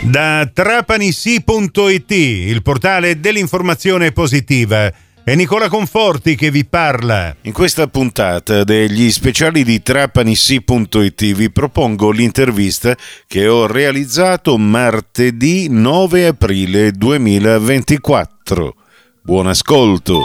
Da trapanisi.it, il portale dell'informazione positiva, è Nicola Conforti che vi parla. In questa puntata degli speciali di trapanisi.it vi propongo l'intervista che ho realizzato martedì 9 aprile 2024. Buon ascolto.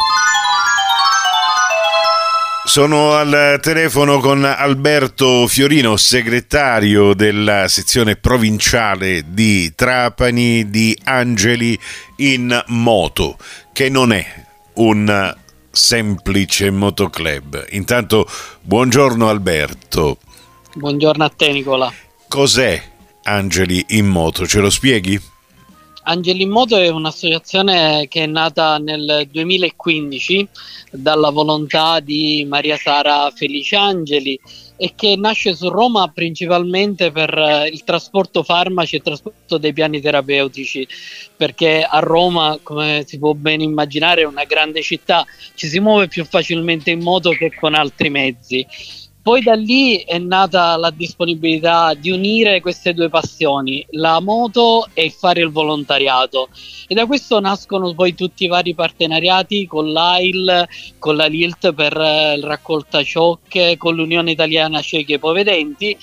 Sono al telefono con Alberto Fiorino, segretario della sezione provinciale di Trapani di Angeli in Moto, che non è un semplice motoclub. Intanto, buongiorno Alberto. Buongiorno a te Nicola. Cos'è Angeli in Moto? Ce lo spieghi? Angeli in Moto è un'associazione che è nata nel 2015 dalla volontà di Maria Sara Felice Angeli e che nasce su Roma principalmente per il trasporto farmaci e il trasporto dei piani terapeutici, perché a Roma, come si può ben immaginare, è una grande città, ci si muove più facilmente in moto che con altri mezzi. Poi da lì è nata la disponibilità di unire queste due passioni, la moto e il fare il volontariato, e da questo nascono poi tutti i vari partenariati con l'AIL, con la LILT per il raccolta ciocche, con l'Unione Italiana Ciechi e Ipovedenti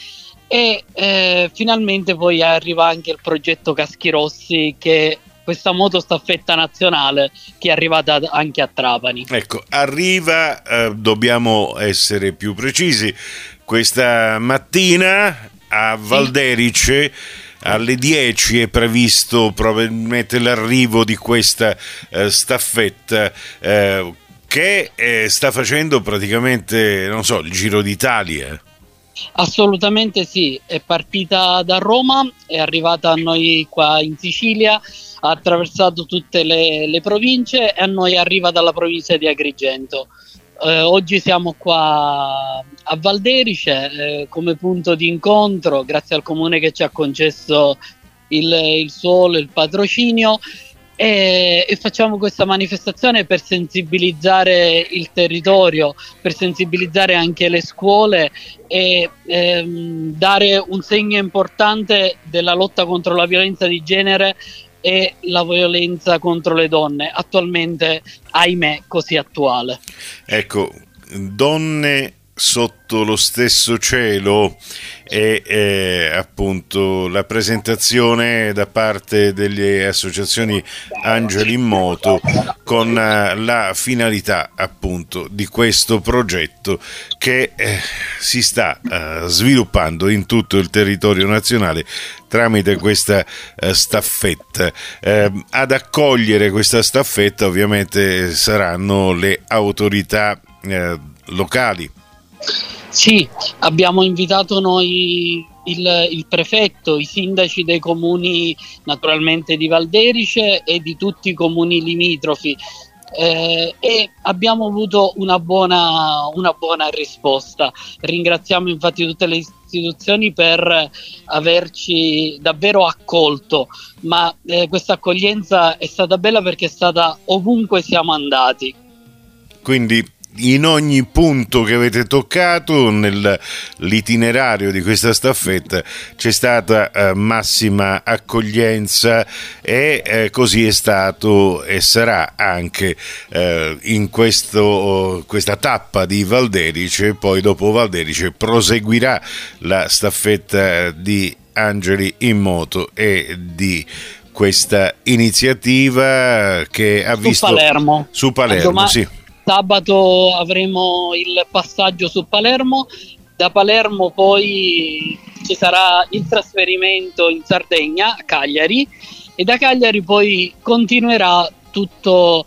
e finalmente poi arriva anche il progetto Caschi Rossi, che questa motostaffetta nazionale che è arrivata anche a Trapani. Ecco, arriva, dobbiamo essere più precisi, questa mattina a Valderice alle 10 è previsto probabilmente l'arrivo di questa staffetta che sta facendo praticamente, non so, il Giro d'Italia. Assolutamente sì, è partita da Roma, è arrivata a noi qua in Sicilia, ha attraversato tutte le province e a noi arriva dalla provincia di Agrigento. Oggi siamo qua a Valderice come punto di incontro, grazie al comune che ci ha concesso il suolo, il patrocinio, e facciamo questa manifestazione per sensibilizzare il territorio, per sensibilizzare anche le scuole e dare un segno importante della lotta contro la violenza di genere e la violenza contro le donne, attualmente, ahimè, così attuale. Ecco, donne sotto lo stesso cielo e appunto la presentazione da parte delle associazioni Angeli in Moto con la finalità appunto di questo progetto che si sta sviluppando in tutto il territorio nazionale tramite questa staffetta. Ad accogliere questa staffetta ovviamente saranno le autorità locali. Sì, abbiamo invitato noi il prefetto, i sindaci dei comuni naturalmente di Valderice e di tutti i comuni limitrofi e abbiamo avuto una buona risposta. Ringraziamo infatti tutte le istituzioni per averci davvero accolto, ma questa accoglienza è stata bella perché è stata ovunque siamo andati. Quindi in ogni punto che avete toccato nell'itinerario di questa staffetta c'è stata massima accoglienza e così è stato e sarà anche in questa tappa di Valderice. Poi dopo Valderice proseguirà la staffetta di Angeli in Moto e di questa iniziativa che ha visto su Palermo, sì. Sabato avremo il passaggio su Palermo, da Palermo poi ci sarà il trasferimento in Sardegna, a Cagliari, e da Cagliari poi continuerà tutto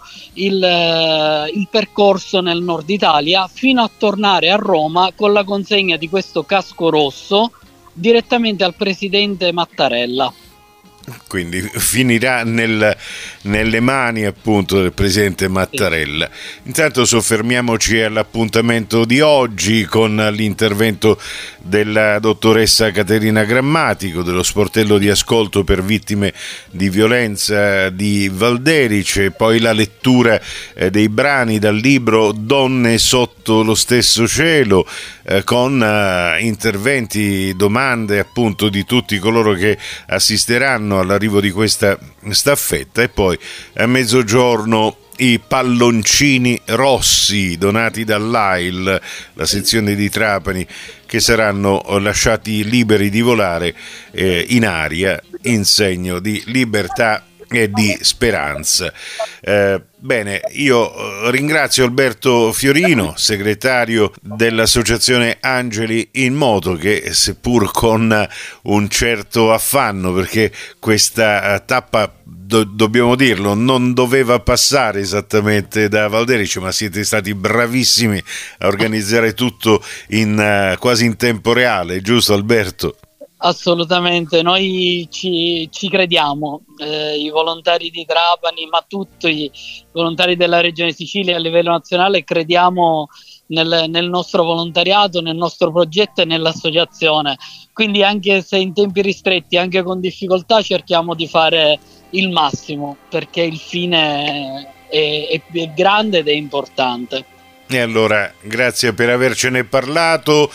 il percorso nel nord Italia fino a tornare a Roma con la consegna di questo casco rosso direttamente al presidente Mattarella. Quindi finirà nelle mani appunto del presidente Mattarella. Intanto soffermiamoci all'appuntamento di oggi con l'intervento della dottoressa Caterina Grammatico dello sportello di ascolto per vittime di violenza di Valderice, poi la lettura dei brani dal libro Donne sotto lo stesso cielo, con interventi, domande appunto di tutti coloro che assisteranno saranno all'arrivo di questa staffetta, e poi a mezzogiorno i palloncini rossi donati dall'AIL, la sezione di Trapani, che saranno lasciati liberi di volare in aria in segno di libertà e di speranza. Bene, io ringrazio Alberto Fiorino, segretario dell'associazione Angeli in Moto, che seppur con un certo affanno, perché questa tappa, dobbiamo dirlo, non doveva passare esattamente da Valderice, ma siete stati bravissimi a organizzare tutto quasi in tempo reale, giusto Alberto? Assolutamente, noi ci crediamo, i volontari di Trapani, ma tutti i volontari della Regione Sicilia a livello nazionale crediamo nel nostro volontariato, nel nostro progetto e nell'associazione. Quindi anche se in tempi ristretti, anche con difficoltà, cerchiamo di fare il massimo, perché il fine è grande ed è importante. E allora, grazie per avercene parlato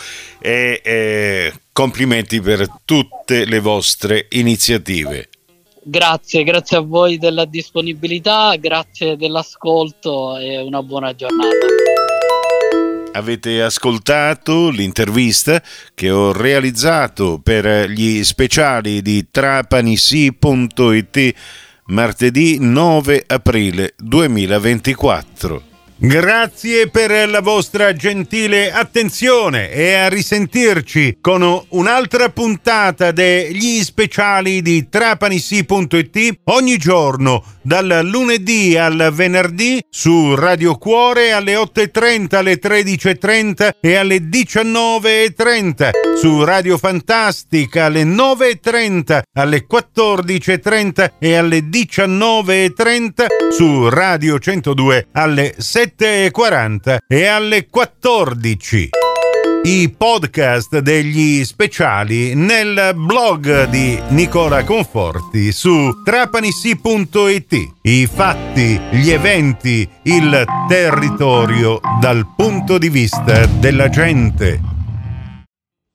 e complimenti per tutte le vostre iniziative. Grazie a voi della disponibilità, grazie dell'ascolto e una buona giornata. Avete ascoltato l'intervista che ho realizzato per gli speciali di trapanisi.it martedì 9 aprile 2024. Grazie per la vostra gentile attenzione e a risentirci con un'altra puntata degli speciali di trapanisi.it ogni giorno dal lunedì al venerdì su Radio Cuore alle 8.30, alle 13.30 e alle 19.30, su Radio Fantastica alle 9.30, alle 14.30 e alle 19.30, su Radio 102 alle 7.40 e alle 14. I podcast degli speciali nel blog di Nicola Conforti su trapanisi.it. I fatti, gli eventi, il territorio dal punto di vista della gente.